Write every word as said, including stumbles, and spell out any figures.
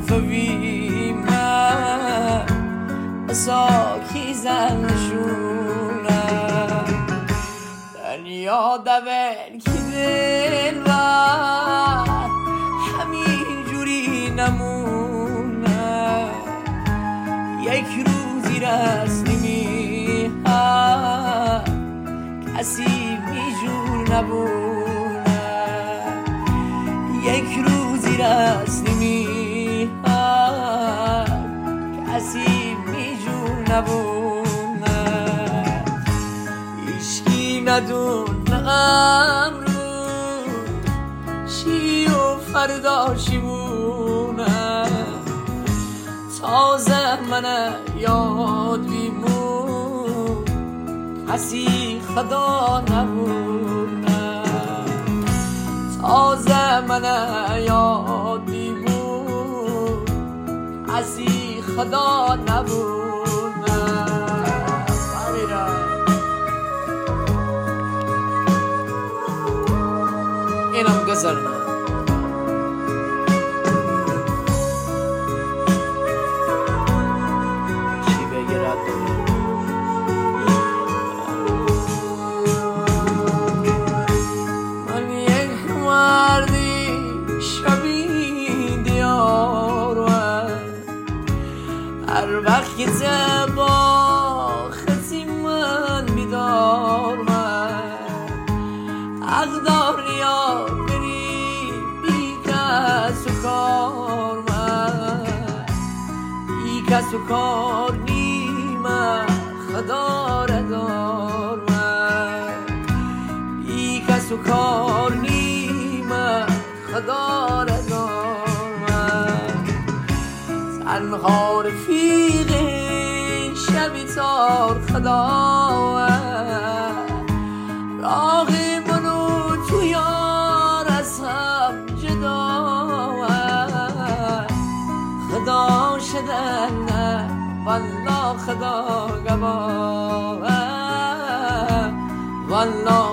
فوی من ساکی زنشونم دنیا دول کی دل و همین جوری نمونه یک روزی رسمی هست کسی میجور نبونه یک روزی رسمی هست کسی میجور نبونه ایشکی ندونه امرو چی و فردا چی بونه تازه من یاد بیمون کسی خدا نبونه تازه من یاد بیمون کسی خدا نبونه اینم گذر من هر وقت که زبا خطی من بیدار من اقدار یا بری بی کس و کار من بی کس و کار نیمه خدا ردار من بی کس و کار نیمه خدا ردار تنها رفیق شبی تار خدا راه منو تو یار از هم جدا خدا شدن نه والله خدا گواه والله